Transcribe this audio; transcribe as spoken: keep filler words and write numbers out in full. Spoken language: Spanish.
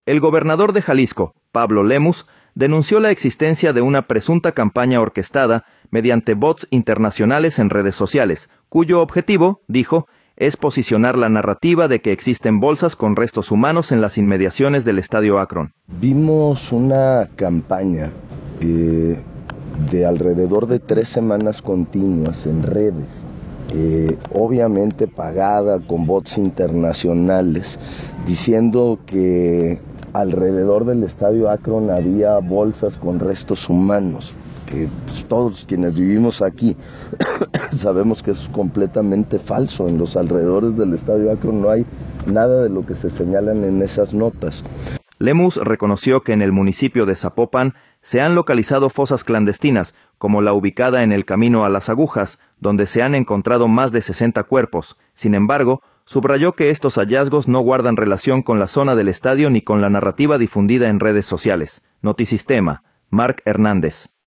El gobernador de Jalisco, Pablo Lemus, denunció la existencia de una presunta campaña orquestada mediante bots internacionales en redes sociales, cuyo objetivo, dijo, es posicionar la narrativa de que existen bolsas con restos humanos en las inmediaciones del Estadio Akron. Vimos una campaña eh, de alrededor de tres semanas continuas en redes, eh, obviamente pagada con bots internacionales, diciendo que alrededor del Estadio Akron había bolsas con restos humanos, que pues, todos quienes vivimos aquí sabemos que es completamente falso. En los alrededores del Estadio Akron no hay nada de lo que se señalan en esas notas. Lemus reconoció que en el municipio de Zapopan se han localizado fosas clandestinas, como la ubicada en el Camino a las Agujas, donde se han encontrado más de sesenta cuerpos. Sin embargo, subrayó que estos hallazgos no guardan relación con la zona del estadio ni con la narrativa difundida en redes sociales. Notisistema, Marc Hernández.